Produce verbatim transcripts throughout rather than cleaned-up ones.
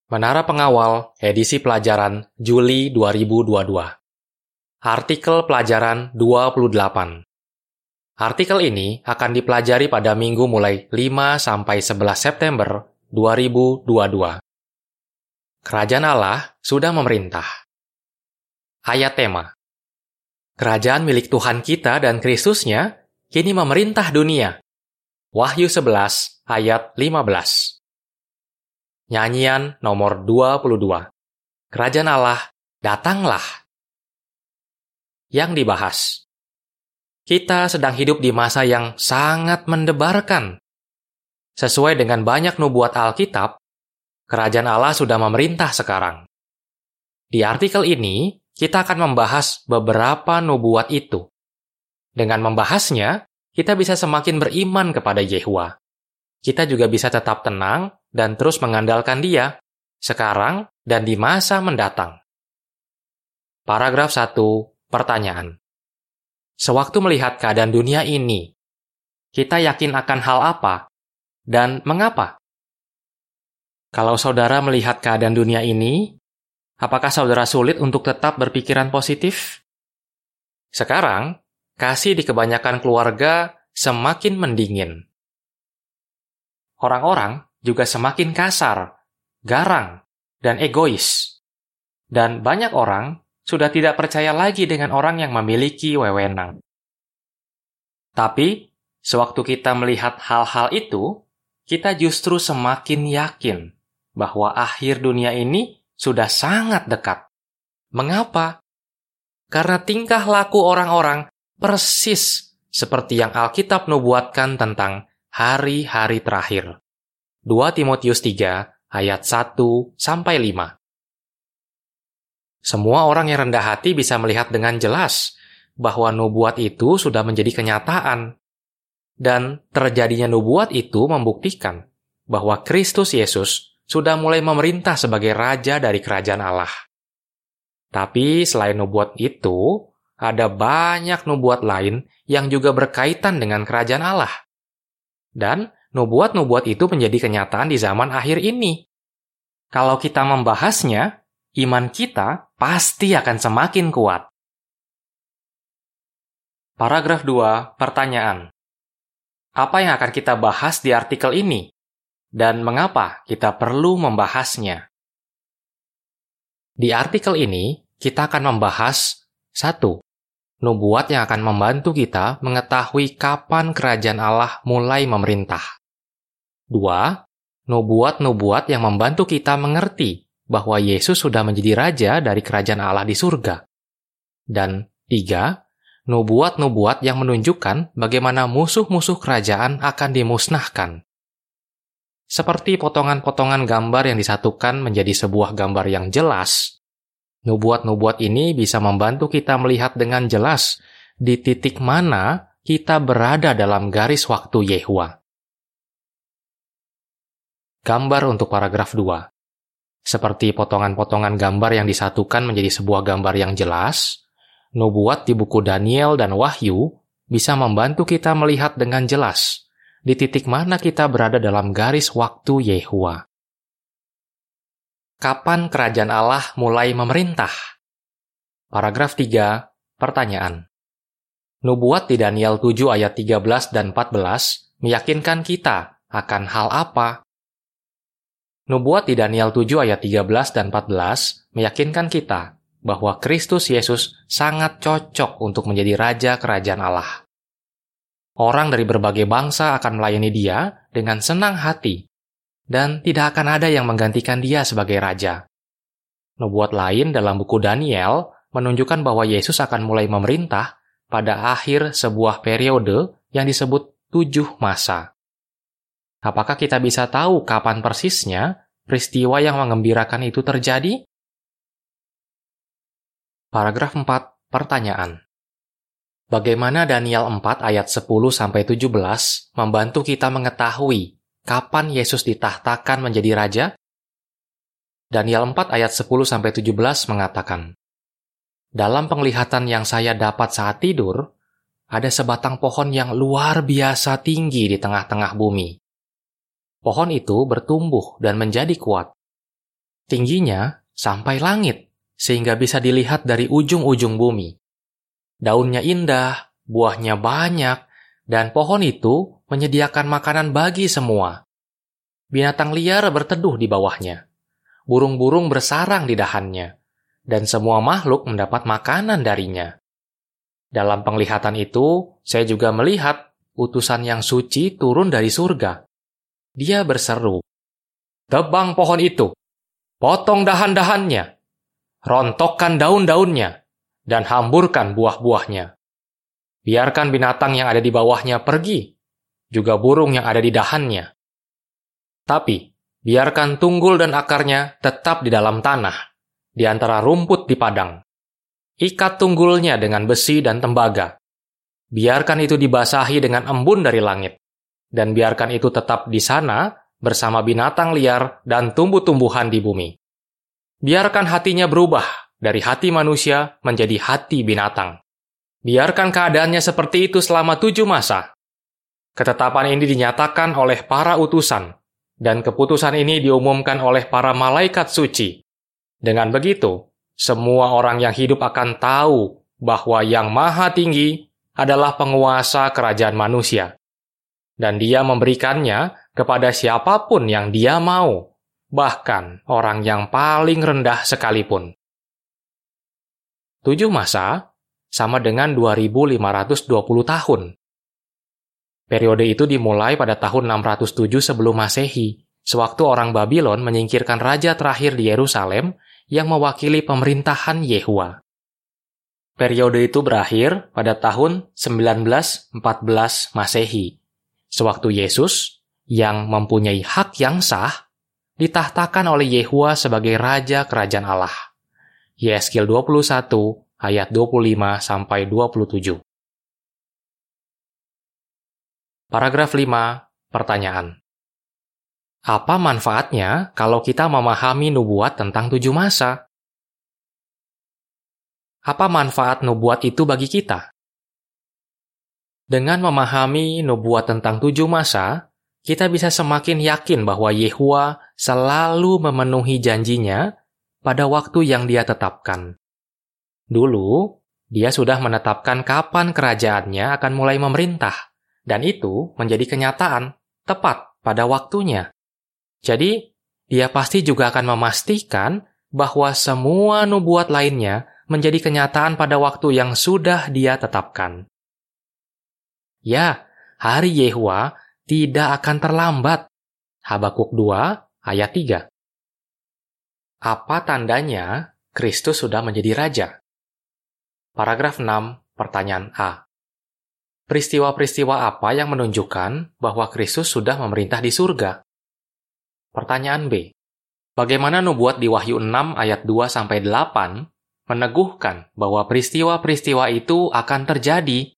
Menara Pengawal, edisi pelajaran Juli dua ribu dua puluh dua. Artikel pelajaran dua puluh delapan. Artikel ini akan dipelajari pada minggu mulai lima sampai sebelas September dua ribu dua puluh dua. Kerajaan Allah sudah memerintah. Ayat tema. Kerajaan milik Tuhan kita dan Kristusnya kini memerintah dunia. Wahyu sebelas ayat lima belas. Nyanyian nomor dua puluh dua. Kerajaan Allah, datanglah. Yang dibahas. Kita sedang hidup di masa yang sangat mendebarkan. Sesuai dengan banyak nubuat Alkitab, Kerajaan Allah sudah memerintah sekarang. Di artikel ini, kita akan membahas beberapa nubuat itu. Dengan membahasnya, kita bisa semakin beriman kepada Yehwa. Kita juga bisa tetap tenang dan terus mengandalkan Dia, sekarang dan di masa mendatang. Paragraf satu, pertanyaan. Sewaktu melihat keadaan dunia ini, kita yakin akan hal apa dan mengapa? Kalau saudara melihat keadaan dunia ini, apakah saudara sulit untuk tetap berpikiran positif? Sekarang, kasih di kebanyakan keluarga semakin mendingin. Orang-orang juga semakin kasar, garang, dan egois. Dan banyak orang sudah tidak percaya lagi dengan orang yang memiliki wewenang. Tapi, sewaktu kita melihat hal-hal itu, kita justru semakin yakin bahwa akhir dunia ini sudah sangat dekat. Mengapa? Karena tingkah laku orang-orang persis seperti yang Alkitab nubuatkan tentang hari-hari terakhir. dua Timotius tiga ayat satu sampai lima. Semua orang yang rendah hati bisa melihat dengan jelas bahwa nubuat itu sudah menjadi kenyataan. Dan terjadinya nubuat itu membuktikan bahwa Kristus Yesus sudah mulai memerintah sebagai Raja dari Kerajaan Allah. Tapi selain nubuat itu, ada banyak nubuat lain yang juga berkaitan dengan Kerajaan Allah. Dan nubuat-nubuat itu menjadi kenyataan di zaman akhir ini. Kalau kita membahasnya, iman kita pasti akan semakin kuat. Paragraf dua, pertanyaan. Apa yang akan kita bahas di artikel ini? Dan mengapa kita perlu membahasnya? Di artikel ini, kita akan membahas satu. Nubuat yang akan membantu kita mengetahui kapan Kerajaan Allah mulai memerintah. Dua. Nubuat-nubuat yang membantu kita mengerti bahwa Yesus sudah menjadi Raja dari Kerajaan Allah di surga. Dan tiga. Nubuat-nubuat yang menunjukkan bagaimana musuh-musuh kerajaan akan dimusnahkan. Seperti potongan-potongan gambar yang disatukan menjadi sebuah gambar yang jelas, nubuat-nubuat ini bisa membantu kita melihat dengan jelas di titik mana kita berada dalam garis waktu Yehwa. Gambar untuk paragraf dua. Seperti potongan-potongan gambar yang disatukan menjadi sebuah gambar yang jelas, nubuat di buku Daniel dan Wahyu bisa membantu kita melihat dengan jelas di titik mana kita berada dalam garis waktu Yehwa. Kapan Kerajaan Allah mulai memerintah? Paragraf tiga, pertanyaan. Nubuat di Daniel tujuh ayat tiga belas dan empat belas meyakinkan kita akan hal apa? Nubuat di Daniel tujuh ayat tiga belas dan empat belas meyakinkan kita bahwa Kristus Yesus sangat cocok untuk menjadi Raja Kerajaan Allah. Orang dari berbagai bangsa akan melayani Dia dengan senang hati, dan tidak akan ada yang menggantikan Dia sebagai Raja. Nubuat lain dalam buku Daniel menunjukkan bahwa Yesus akan mulai memerintah pada akhir sebuah periode yang disebut tujuh masa. Apakah kita bisa tahu kapan persisnya peristiwa yang mengembirakan itu terjadi? Paragraf empat, pertanyaan. Bagaimana Daniel empat ayat sepuluh sampai tujuh belas membantu kita mengetahui kapan Yesus ditahtakan menjadi Raja? Daniel empat ayat sepuluh sampai tujuh belas mengatakan, dalam penglihatan yang saya dapat saat tidur, ada sebatang pohon yang luar biasa tinggi di tengah-tengah bumi. Pohon itu bertumbuh dan menjadi kuat. Tingginya sampai langit, sehingga bisa dilihat dari ujung-ujung bumi. Daunnya indah, buahnya banyak, dan pohon itu menyediakan makanan bagi semua. Binatang liar berteduh di bawahnya. Burung-burung bersarang di dahannya, dan semua makhluk mendapat makanan darinya. Dalam penglihatan itu, saya juga melihat utusan yang suci turun dari surga. Dia berseru, "Tebang pohon itu, potong dahan-dahannya, rontokkan daun-daunnya, dan hamburkan buah-buahnya. Biarkan binatang yang ada di bawahnya pergi, juga burung yang ada di dahannya. Tapi, biarkan tunggul dan akarnya tetap di dalam tanah, di antara rumput di padang. Ikat tunggulnya dengan besi dan tembaga. Biarkan itu dibasahi dengan embun dari langit, dan biarkan itu tetap di sana bersama binatang liar dan tumbuh-tumbuhan di bumi. Biarkan hatinya berubah dari hati manusia menjadi hati binatang. Biarkan keadaannya seperti itu selama tujuh masa. Ketetapan ini dinyatakan oleh para utusan, dan keputusan ini diumumkan oleh para malaikat suci. Dengan begitu, semua orang yang hidup akan tahu bahwa Yang Maha Tinggi adalah penguasa kerajaan manusia. Dan Dia memberikannya kepada siapapun yang Dia mau, bahkan orang yang paling rendah sekalipun." Tujuh masa sama dengan dua ribu lima ratus dua puluh tahun. Periode itu dimulai pada tahun enam ratus tujuh sebelum Masehi, sewaktu orang Babylon menyingkirkan raja terakhir di Yerusalem yang mewakili pemerintahan Yehua. Periode itu berakhir pada tahun sembilan belas empat belas Masehi, sewaktu Yesus, yang mempunyai hak yang sah, ditahtakan oleh Yehua sebagai Raja Kerajaan Allah. Yeskil dua puluh satu ayat dua puluh lima sampai dua puluh tujuh. Paragraf lima, pertanyaan. Apa manfaatnya kalau kita memahami nubuat tentang tujuh masa? Apa manfaat nubuat itu bagi kita? Dengan memahami nubuat tentang tujuh masa, kita bisa semakin yakin bahwa Yehua selalu memenuhi janjinya pada waktu yang Dia tetapkan. Dulu, Dia sudah menetapkan kapan kerajaannya akan mulai memerintah, dan itu menjadi kenyataan tepat pada waktunya. Jadi, Dia pasti juga akan memastikan bahwa semua nubuat lainnya menjadi kenyataan pada waktu yang sudah Dia tetapkan. Ya, hari Yehua tidak akan terlambat. Habakuk dua ayat tiga. Apa tandanya Kristus sudah menjadi raja? Paragraf enam, pertanyaan A. Peristiwa-peristiwa apa yang menunjukkan bahwa Kristus sudah memerintah di surga? Pertanyaan B. Bagaimana nubuat di Wahyu enam ayat dua sampai delapan meneguhkan bahwa peristiwa-peristiwa itu akan terjadi?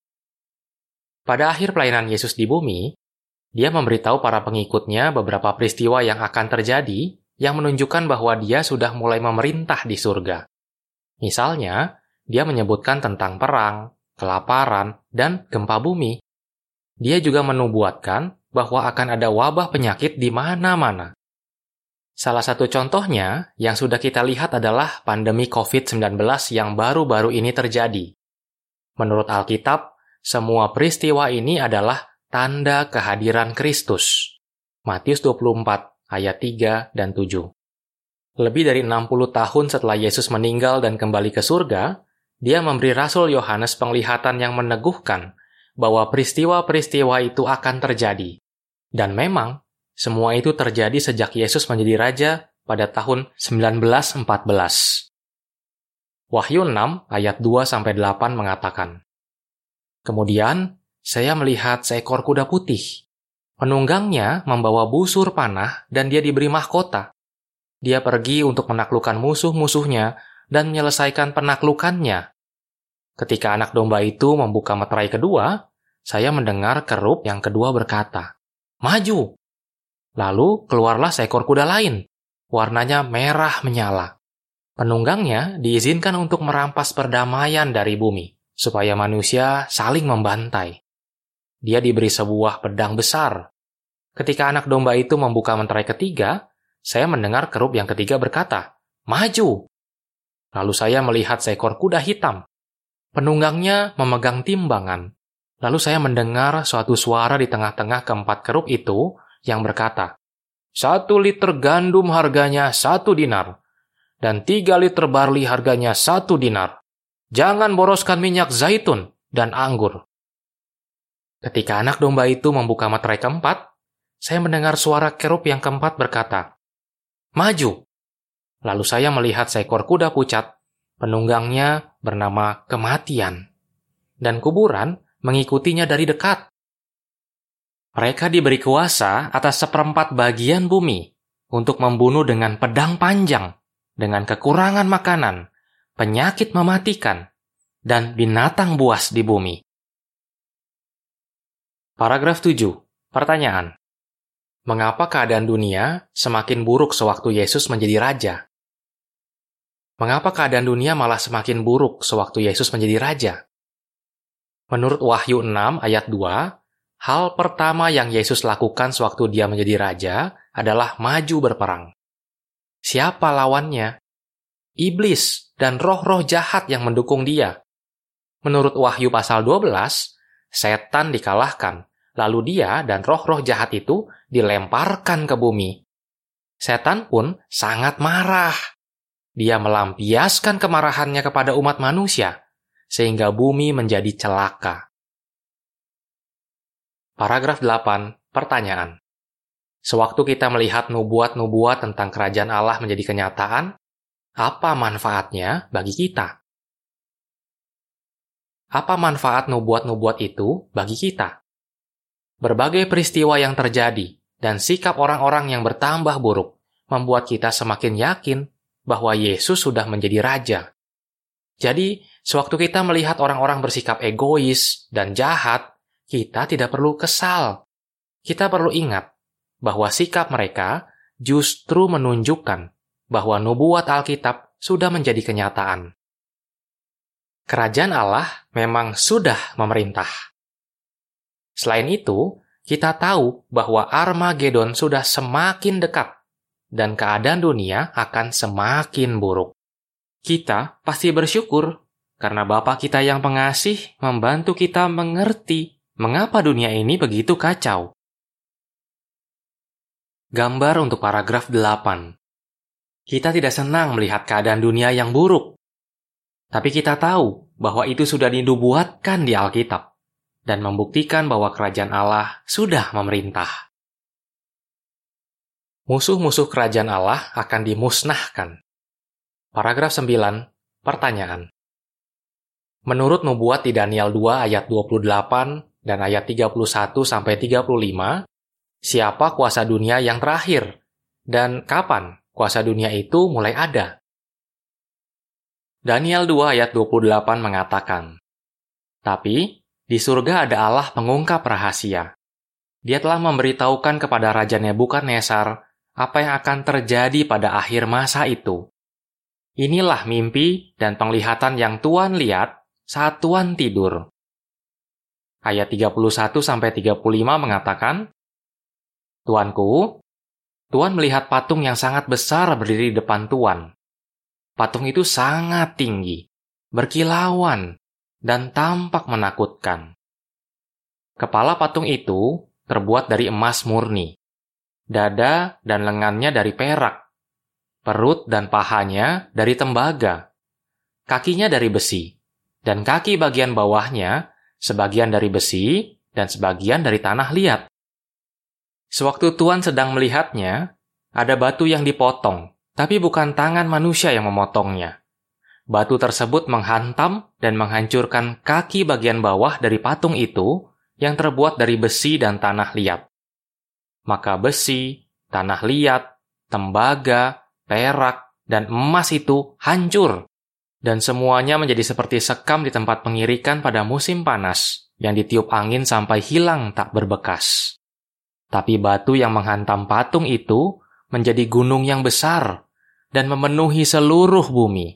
Pada akhir pelayanan Yesus di bumi, Dia memberitahu para pengikutnya beberapa peristiwa yang akan terjadi yang menunjukkan bahwa Dia sudah mulai memerintah di surga. Misalnya, Dia menyebutkan tentang perang, kelaparan, dan gempa bumi. Dia juga menubuatkan bahwa akan ada wabah penyakit di mana-mana. Salah satu contohnya yang sudah kita lihat adalah pandemi covid sembilan belas yang baru-baru ini terjadi. Menurut Alkitab, semua peristiwa ini adalah tanda kehadiran Kristus. Matius dua puluh empat ayat tiga dan tujuh. Lebih dari enam puluh tahun setelah Yesus meninggal dan kembali ke surga, Dia memberi Rasul Yohanes penglihatan yang meneguhkan bahwa peristiwa-peristiwa itu akan terjadi. Dan memang, semua itu terjadi sejak Yesus menjadi raja pada tahun sembilan belas empat belas. Wahyu enam ayat dua sampai delapan mengatakan, "Kemudian, saya melihat seekor kuda putih. Penunggangnya membawa busur panah dan dia diberi mahkota. Dia pergi untuk menaklukkan musuh-musuhnya dan menyelesaikan penaklukannya. Ketika anak domba itu membuka meterai kedua, saya mendengar kerup yang kedua berkata, 'Maju!' Lalu keluarlah seekor kuda lain, warnanya merah menyala. Penunggangnya diizinkan untuk merampas perdamaian dari bumi, supaya manusia saling membantai. Dia diberi sebuah pedang besar. Ketika anak domba itu membuka meterai ketiga, saya mendengar kerub yang ketiga berkata, "Maju!" Lalu saya melihat seekor kuda hitam. Penunggangnya memegang timbangan. Lalu saya mendengar suatu suara di tengah-tengah keempat kerub itu yang berkata, "Satu liter gandum harganya satu dinar, dan tiga liter barli harganya satu dinar. Jangan boroskan minyak zaitun dan anggur." Ketika anak domba itu membuka materai keempat, saya mendengar suara kerub yang keempat berkata, "Maju!" Lalu saya melihat seekor kuda pucat, penunggangnya bernama Kematian, dan kuburan mengikutinya dari dekat. Mereka diberi kuasa atas seperempat bagian bumi untuk membunuh dengan pedang panjang, dengan kekurangan makanan, penyakit mematikan, dan binatang buas di bumi. Paragraf tujuh. Pertanyaan. Mengapa keadaan dunia semakin buruk sewaktu Yesus menjadi raja? Mengapa keadaan dunia malah semakin buruk sewaktu Yesus menjadi raja? Menurut Wahyu enam ayat dua, hal pertama yang Yesus lakukan sewaktu dia menjadi raja adalah maju berperang. Siapa lawannya? Iblis dan roh-roh jahat yang mendukung dia. Menurut Wahyu pasal dua belas, setan dikalahkan, lalu dia dan roh-roh jahat itu dilemparkan ke bumi. Setan pun sangat marah. Dia melampiaskan kemarahannya kepada umat manusia, sehingga bumi menjadi celaka. Paragraf delapan. Pertanyaan. Sewaktu kita melihat nubuat-nubuat tentang kerajaan Allah menjadi kenyataan, apa manfaatnya bagi kita? Apa manfaat nubuat-nubuat itu bagi kita? Berbagai peristiwa yang terjadi dan sikap orang-orang yang bertambah buruk membuat kita semakin yakin bahwa Yesus sudah menjadi raja. Jadi, sewaktu kita melihat orang-orang bersikap egois dan jahat, kita tidak perlu kesal. Kita perlu ingat bahwa sikap mereka justru menunjukkan bahwa nubuat Alkitab sudah menjadi kenyataan. Kerajaan Allah memang sudah memerintah. Selain itu, kita tahu bahwa Armageddon sudah semakin dekat dan keadaan dunia akan semakin buruk. Kita pasti bersyukur karena Bapa kita yang pengasih membantu kita mengerti mengapa dunia ini begitu kacau. Gambar untuk paragraf delapan. Kita tidak senang melihat keadaan dunia yang buruk. Tapi kita tahu bahwa itu sudah dinubuatkan di Alkitab dan membuktikan bahwa kerajaan Allah sudah memerintah. Musuh-musuh kerajaan Allah akan dimusnahkan. Paragraf sembilan. Pertanyaan. Menurut nubuat di Daniel dua ayat dua puluh delapan dan ayat tiga puluh satu sampai tiga puluh lima, siapa kuasa dunia yang terakhir? Dan kapan kuasa dunia itu mulai ada? Daniel dua ayat dua puluh delapan mengatakan, "Tapi di surga ada Allah pengungkap rahasia. Dia telah memberitahukan kepada Raja Nebukadnezar apa yang akan terjadi pada akhir masa itu. Inilah mimpi dan penglihatan yang Tuhan lihat saat Tuhan tidur." Ayat tiga puluh satu sampai tiga puluh lima mengatakan, "Tuanku, Tuhan melihat patung yang sangat besar berdiri di depan Tuhan. Patung itu sangat tinggi, berkilauan, dan tampak menakutkan. Kepala patung itu terbuat dari emas murni. Dada dan lengannya dari perak, perut dan pahanya dari tembaga, kakinya dari besi, dan kaki bagian bawahnya sebagian dari besi dan sebagian dari tanah liat. Sewaktu Tuhan sedang melihatnya, ada batu yang dipotong, tapi bukan tangan manusia yang memotongnya. Batu tersebut menghantam dan menghancurkan kaki bagian bawah dari patung itu yang terbuat dari besi dan tanah liat. Maka besi, tanah liat, tembaga, perak, dan emas itu hancur, dan semuanya menjadi seperti sekam di tempat pengirikan pada musim panas, yang ditiup angin sampai hilang tak berbekas. Tapi batu yang menghantam patung itu menjadi gunung yang besar, dan memenuhi seluruh bumi.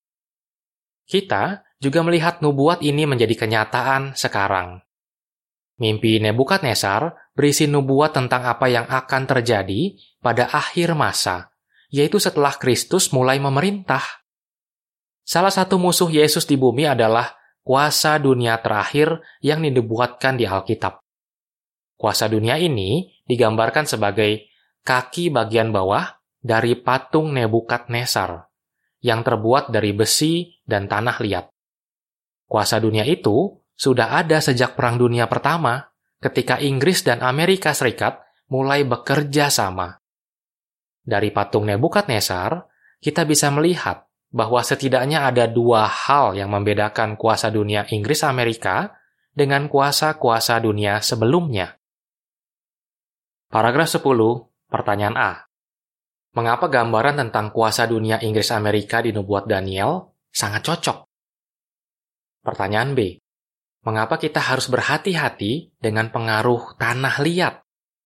Kita juga melihat nubuat ini menjadi kenyataan sekarang. Mimpi Nebukadnezar berisi nubuat tentang apa yang akan terjadi pada akhir masa, yaitu setelah Kristus mulai memerintah. Salah satu musuh Yesus di bumi adalah kuasa dunia terakhir yang dinubuatkan di Alkitab. Kuasa dunia ini digambarkan sebagai kaki bagian bawah dari patung Nebukadnezar yang terbuat dari besi dan tanah liat. Kuasa dunia itu sudah ada sejak Perang Dunia Pertama, ketika Inggris dan Amerika Serikat mulai bekerja sama. Dari patung Nebukadnezar, kita bisa melihat bahwa setidaknya ada dua hal yang membedakan kuasa dunia Inggris Amerika dengan kuasa-kuasa dunia sebelumnya. Paragraf sepuluh, pertanyaan A. Mengapa gambaran tentang kuasa dunia Inggris Amerika di nubuat Daniel sangat cocok? Pertanyaan B. Mengapa kita harus berhati-hati dengan pengaruh tanah liat?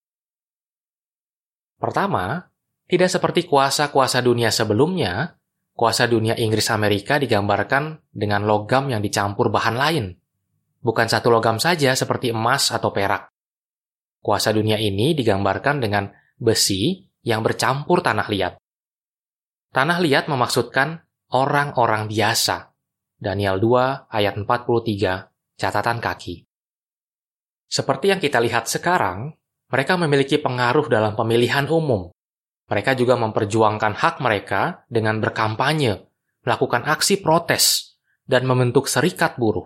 Pertama, tidak seperti kuasa-kuasa dunia sebelumnya, kuasa dunia Inggris Amerika digambarkan dengan logam yang dicampur bahan lain. Bukan satu logam saja seperti emas atau perak. Kuasa dunia ini digambarkan dengan besi yang bercampur tanah liat. Tanah liat memaksudkan orang-orang biasa. Daniel dua ayat empat puluh tiga, catatan kaki. Seperti yang kita lihat sekarang, mereka memiliki pengaruh dalam pemilihan umum. Mereka juga memperjuangkan hak mereka dengan berkampanye, melakukan aksi protes, dan membentuk serikat buruh.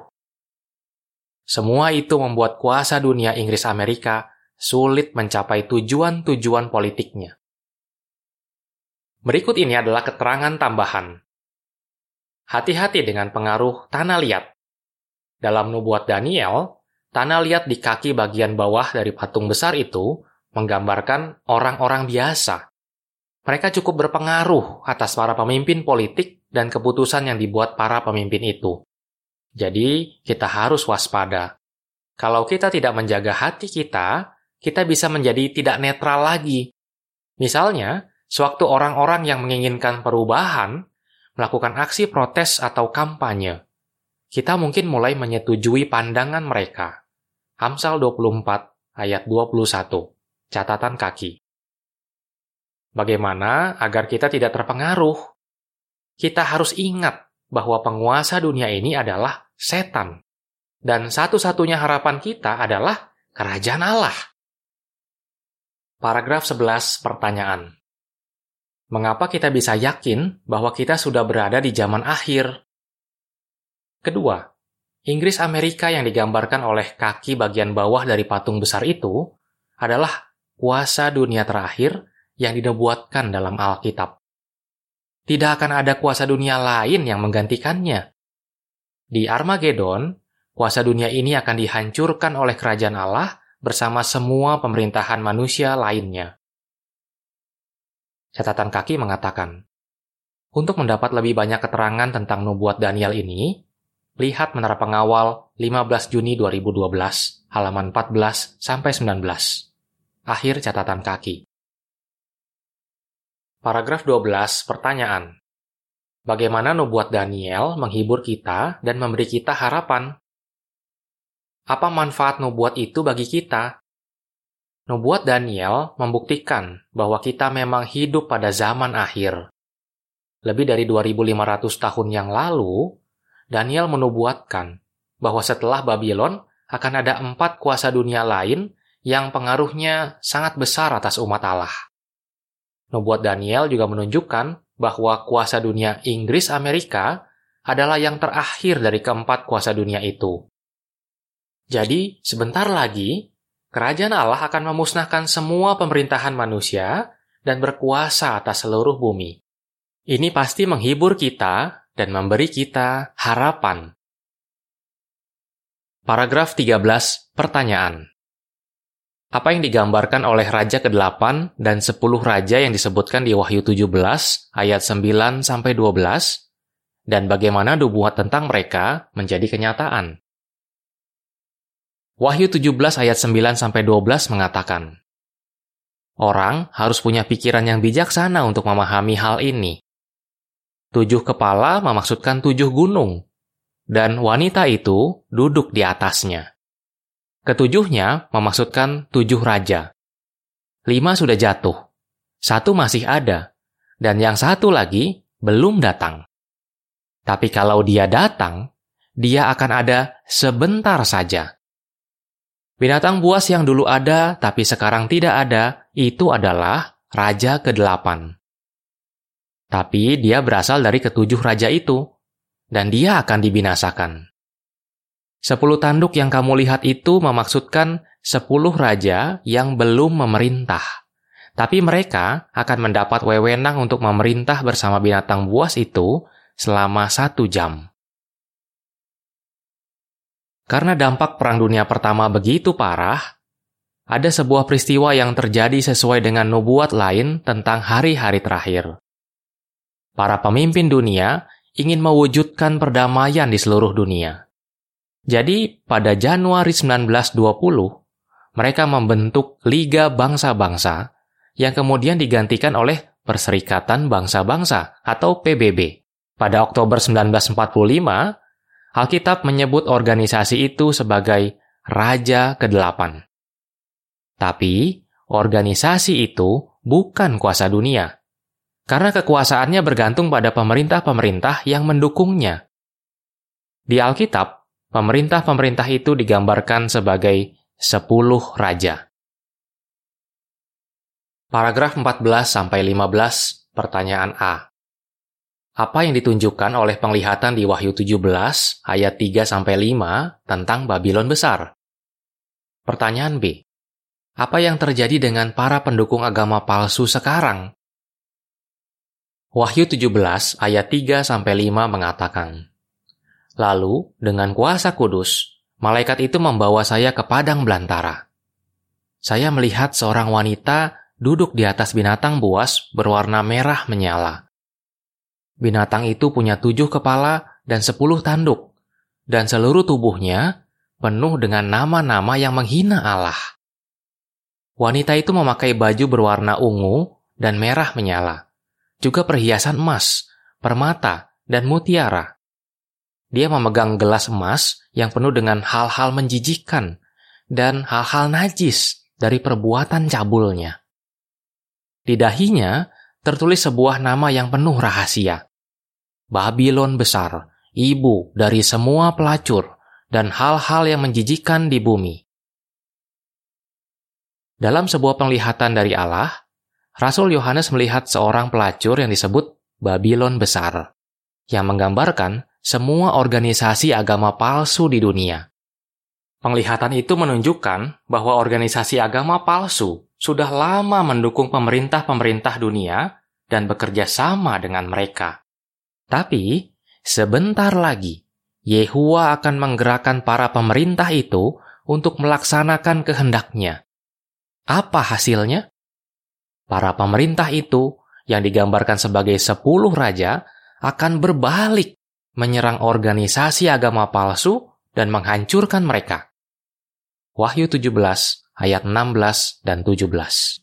Semua itu membuat kuasa dunia Inggris Amerika sulit mencapai tujuan-tujuan politiknya. Berikut ini adalah keterangan tambahan. Hati-hati dengan pengaruh tanah liat. Dalam nubuat Daniel, tanah liat di kaki bagian bawah dari patung besar itu menggambarkan orang-orang biasa. Mereka cukup berpengaruh atas para pemimpin politik dan keputusan yang dibuat para pemimpin itu. Jadi, kita harus waspada. Kalau kita tidak menjaga hati kita, kita bisa menjadi tidak netral lagi. Misalnya, sewaktu orang-orang yang menginginkan perubahan melakukan aksi protes atau kampanye, kita mungkin mulai menyetujui pandangan mereka. Amsal dua puluh empat ayat dua puluh satu, catatan kaki. Bagaimana agar kita tidak terpengaruh? Kita harus ingat bahwa penguasa dunia ini adalah setan. Dan satu-satunya harapan kita adalah kerajaan Allah. Paragraf sebelas, pertanyaan. Mengapa kita bisa yakin bahwa kita sudah berada di zaman akhir? Kedua, Inggris Amerika yang digambarkan oleh kaki bagian bawah dari patung besar itu adalah kuasa dunia terakhir yang dinubuatkan dalam Alkitab. Tidak akan ada kuasa dunia lain yang menggantikannya. Di Armageddon, kuasa dunia ini akan dihancurkan oleh kerajaan Allah bersama semua pemerintahan manusia lainnya. Catatan kaki mengatakan, untuk mendapat lebih banyak keterangan tentang nubuat Daniel ini, lihat Menara Pengawal lima belas Juni dua ribu dua belas, halaman empat belas sampai sembilan belas. Akhir catatan kaki. Paragraf dua belas, pertanyaan. Bagaimana nubuat Daniel menghibur kita dan memberi kita harapan? Apa manfaat nubuat itu bagi kita? Nubuat Daniel membuktikan bahwa kita memang hidup pada zaman akhir. Lebih dari dua ribu lima ratus tahun yang lalu, Daniel menubuatkan bahwa setelah Babylon akan ada empat kuasa dunia lain yang pengaruhnya sangat besar atas umat Allah. Nubuat Daniel juga menunjukkan bahwa kuasa dunia Inggris Amerika adalah yang terakhir dari keempat kuasa dunia itu. Jadi, sebentar lagi, kerajaan Allah akan memusnahkan semua pemerintahan manusia dan berkuasa atas seluruh bumi. Ini pasti menghibur kita dan memberi kita harapan. Paragraf tiga belas, pertanyaan. Apa yang digambarkan oleh Raja kedelapan dan sepuluh raja yang disebutkan di Wahyu tujuh belas ayat sembilan sampai dua belas dan bagaimana nubuat tentang mereka menjadi kenyataan? Wahyu tujuh belas ayat sembilan sampai dua belas mengatakan, orang harus punya pikiran yang bijaksana untuk memahami hal ini. Tujuh kepala memaksudkan tujuh gunung, dan wanita itu duduk di atasnya. Ketujuhnya memaksudkan tujuh raja. Lima sudah jatuh, satu masih ada, dan yang satu lagi belum datang. Tapi kalau dia datang, dia akan ada sebentar saja. Binatang buas yang dulu ada tapi sekarang tidak ada, itu adalah raja kedelapan. Tapi dia berasal dari ketujuh raja itu, dan dia akan dibinasakan. Sepuluh tanduk yang kamu lihat itu memaksudkan sepuluh raja yang belum memerintah. Tapi mereka akan mendapat wewenang untuk memerintah bersama binatang buas itu selama satu jam. Karena dampak Perang Dunia Pertama begitu parah, ada sebuah peristiwa yang terjadi sesuai dengan nubuat lain tentang hari-hari terakhir. Para pemimpin dunia ingin mewujudkan perdamaian di seluruh dunia. Jadi, pada Januari sembilan belas dua puluh, mereka membentuk Liga Bangsa-Bangsa yang kemudian digantikan oleh Perserikatan Bangsa-Bangsa atau P B B. Pada Oktober sembilan belas empat puluh lima, Alkitab menyebut organisasi itu sebagai Raja Kedelapan. Tapi, organisasi itu bukan kuasa dunia, karena kekuasaannya bergantung pada pemerintah-pemerintah yang mendukungnya. Di Alkitab, pemerintah-pemerintah itu digambarkan sebagai sepuluh raja. Paragraf empat belas sampai lima belas, pertanyaan A. Apa yang ditunjukkan oleh penglihatan di Wahyu tujuh belas ayat tiga sampai lima tentang Babylon besar? Pertanyaan B. Apa yang terjadi dengan para pendukung agama palsu sekarang? Wahyu tujuh belas ayat tiga sampai lima mengatakan, "Lalu dengan kuasa kudus, malaikat itu membawa saya ke padang belantara. Saya melihat seorang wanita duduk di atas binatang buas berwarna merah menyala. Binatang itu punya tujuh kepala dan sepuluh tanduk, dan seluruh tubuhnya penuh dengan nama-nama yang menghina Allah. Wanita itu memakai baju berwarna ungu dan merah menyala, juga perhiasan emas, permata, dan mutiara. Dia memegang gelas emas yang penuh dengan hal-hal menjijikkan dan hal-hal najis dari perbuatan cabulnya. Di dahinya tertulis sebuah nama yang penuh rahasia. Babylon besar, ibu dari semua pelacur dan hal-hal yang menjijikkan di bumi." Dalam sebuah penglihatan dari Allah, Rasul Yohanes melihat seorang pelacur yang disebut Babylon besar, yang menggambarkan semua organisasi agama palsu di dunia. Penglihatan itu menunjukkan bahwa organisasi agama palsu sudah lama mendukung pemerintah-pemerintah dunia dan bekerja sama dengan mereka. Tapi, sebentar lagi, Yehua akan menggerakkan para pemerintah itu untuk melaksanakan kehendaknya. Apa hasilnya? Para pemerintah itu, yang digambarkan sebagai sepuluh raja, akan berbalik menyerang organisasi agama palsu dan menghancurkan mereka. Wahyu tujuh belas ayat enam belas dan tujuh belas.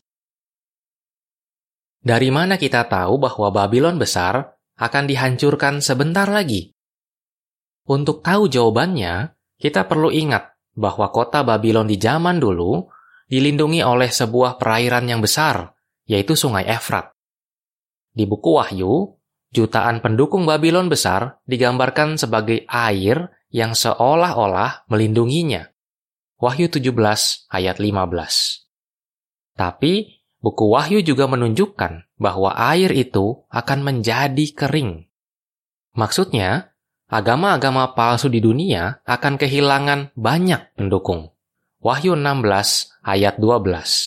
Dari mana kita tahu bahwa Babylon besar akan dihancurkan sebentar lagi? Untuk tahu jawabannya, kita perlu ingat bahwa kota Babylon di zaman dulu dilindungi oleh sebuah perairan yang besar, yaitu Sungai Efrat. Di buku Wahyu, jutaan pendukung Babylon besar digambarkan sebagai air yang seolah-olah melindunginya. Wahyu tujuh belas ayat lima belas. Tapi, buku Wahyu juga menunjukkan bahwa air itu akan menjadi kering. Maksudnya, agama-agama palsu di dunia akan kehilangan banyak pendukung. Wahyu enam belas ayat dua belas.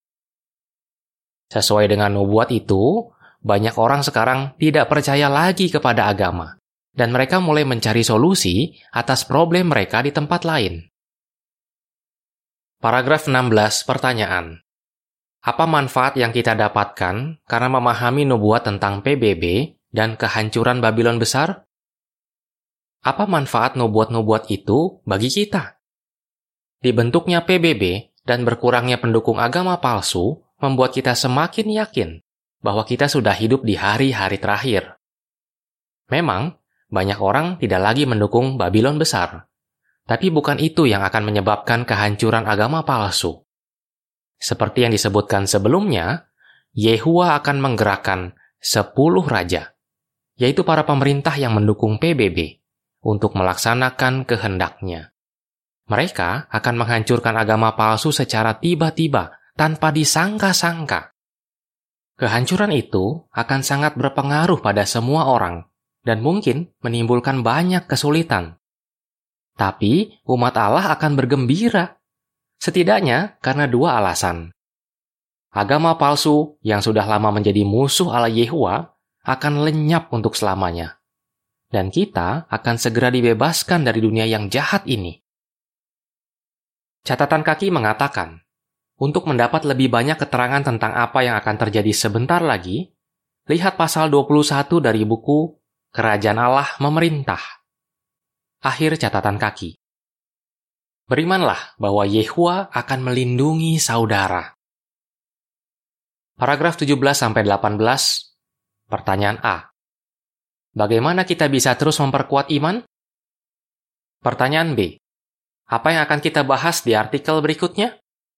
Sesuai dengan nubuat itu, banyak orang sekarang tidak percaya lagi kepada agama, dan mereka mulai mencari solusi atas problem mereka di tempat lain. Paragraf enam belas, pertanyaan. Apa manfaat yang kita dapatkan karena memahami nubuat tentang P B B dan kehancuran Babylon besar? Apa manfaat nubuat-nubuat itu bagi kita? Dibentuknya P B B dan berkurangnya pendukung agama palsu membuat kita semakin yakin bahwa kita sudah hidup di hari-hari terakhir. Memang, banyak orang tidak lagi mendukung Babylon besar. Tapi bukan itu yang akan menyebabkan kehancuran agama palsu. Seperti yang disebutkan sebelumnya, Yehua akan menggerakkan sepuluh raja, yaitu para pemerintah yang mendukung P B B, untuk melaksanakan kehendaknya. Mereka akan menghancurkan agama palsu secara tiba-tiba, tanpa disangka-sangka. Kehancuran itu akan sangat berpengaruh pada semua orang, dan mungkin menimbulkan banyak kesulitan. Tapi umat Allah akan bergembira, setidaknya karena dua alasan. Agama palsu yang sudah lama menjadi musuh Allah Yehua akan lenyap untuk selamanya. Dan kita akan segera dibebaskan dari dunia yang jahat ini. Catatan kaki mengatakan, untuk mendapat lebih banyak keterangan tentang apa yang akan terjadi sebentar lagi, lihat pasal dua puluh satu dari buku Kerajaan Allah Memerintah. Akhir catatan kaki. Berimanlah bahwa Yehua akan melindungi saudara. Paragraf tujuh belas sampai delapan belas, pertanyaan A. Bagaimana kita bisa terus memperkuat iman? Pertanyaan B. Apa yang akan kita bahas di artikel berikutnya?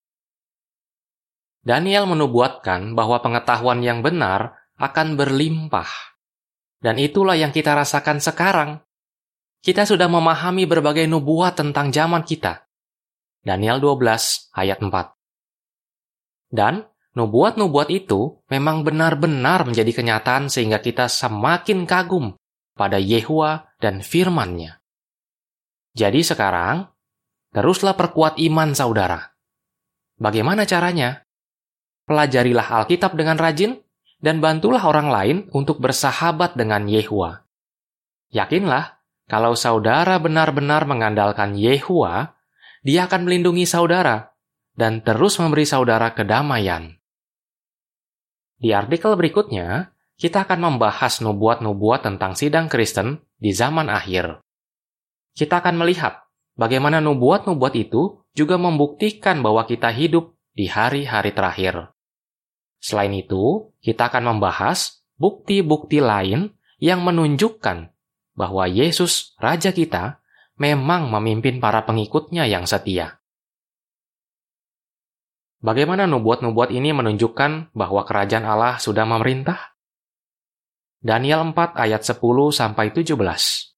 Daniel menubuatkan bahwa pengetahuan yang benar akan berlimpah. Dan itulah yang kita rasakan sekarang. Kita sudah memahami berbagai nubuat tentang zaman kita. Daniel dua belas ayat empat. Dan nubuat-nubuat itu memang benar-benar menjadi kenyataan sehingga kita semakin kagum pada Yehua dan firman-Nya. Jadi sekarang, teruslah perkuat iman saudara. Bagaimana caranya? Pelajarilah Alkitab dengan rajin dan bantulah orang lain untuk bersahabat dengan Yehua. Yakinlah, kalau saudara benar-benar mengandalkan Yehua, Dia akan melindungi saudara dan terus memberi saudara kedamaian. Di artikel berikutnya, kita akan membahas nubuat-nubuat tentang sidang Kristen di zaman akhir. Kita akan melihat bagaimana nubuat-nubuat itu juga membuktikan bahwa kita hidup di hari-hari terakhir. Selain itu, kita akan membahas bukti-bukti lain yang menunjukkan bahwa Yesus, Raja kita, memang memimpin para pengikutnya yang setia. Bagaimana nubuat-nubuat ini menunjukkan bahwa kerajaan Allah sudah memerintah? Daniel empat ayat sepuluh sampai tujuh belas.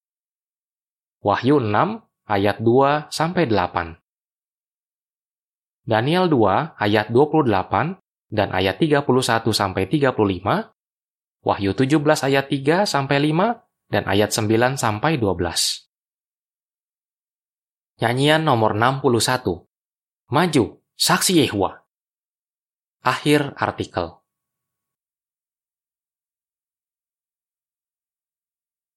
Wahyu enam ayat dua sampai delapan. Daniel dua ayat dua puluh delapan dan ayat tiga puluh satu sampai tiga puluh lima. Wahyu tujuh belas ayat tiga sampai lima dan ayat sembilan sampai dua belas. Nyanyian nomor enam puluh satu. Maju, saksi Yehua. Akhir artikel.